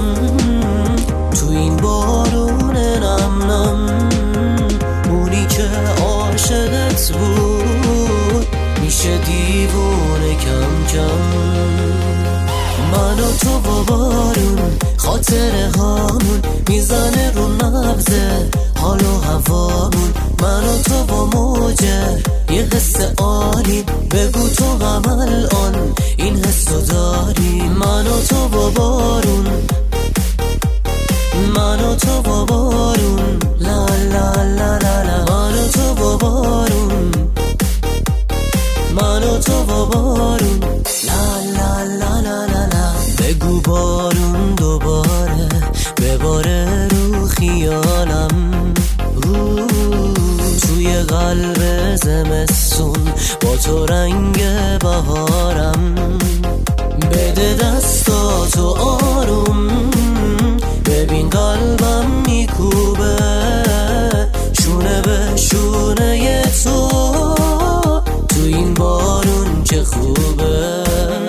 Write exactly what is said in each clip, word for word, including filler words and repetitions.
تو این بارون نم نم، اونی که عاشقت بود میشه دیوونه کم کم. من و تو با بارون خاطره هامون میزنه رو نبضه حال و هوامون. من و تو با موجه یه حس عالی، بگو تو هم الان این حسو داری. من و تو با بارون، من و تو با بارون، لا لا لا لا لا. من و تو با بارون، من و تو با بارون، لا لا لا لا لا لا. بگو بارون دوباره بباره رو خیالم، توی قلب زمستون با تو رنگ بهارم. بده دستاتو آروم، ببین قلبم میکوبه شونه به شونه تو، تو این بارون چه خوبه.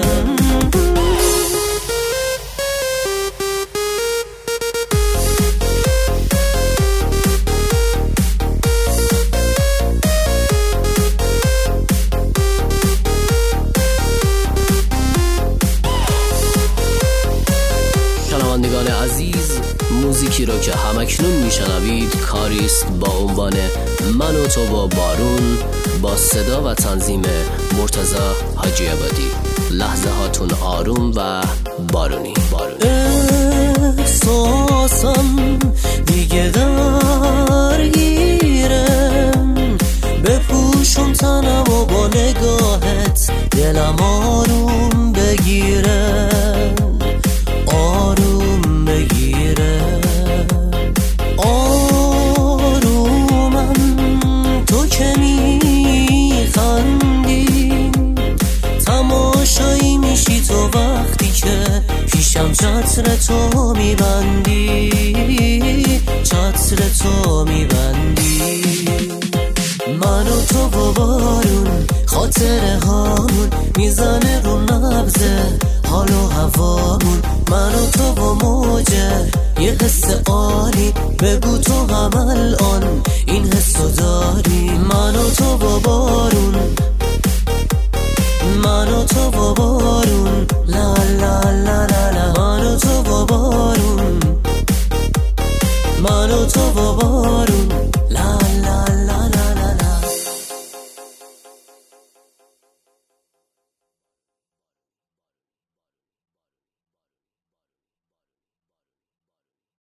شنوندگان عزیز، موزیکی رو که همکنون میشنوید کاریست با عنوان من و تو با بارون، با صدا و تنظیم مرتضی حاجی عبادی. لحظه هاتون آروم و بارونی بارونی. احساسم دیگه درگیرم، بپوشم تنم و با نگاهت دلم آروم بگیره، آروم بگیره. آرومم تو که میخندی، تماشایی میشی تو وقتی که پیشم چتر تو میبندی، چتر تو میبندی. من و تو با بارون خاطره هامون میزنه رو نبضه حال و هوامون. من و تو با موجه یه حس عالی، بگو تو هم الان این حسو داری. من و تو با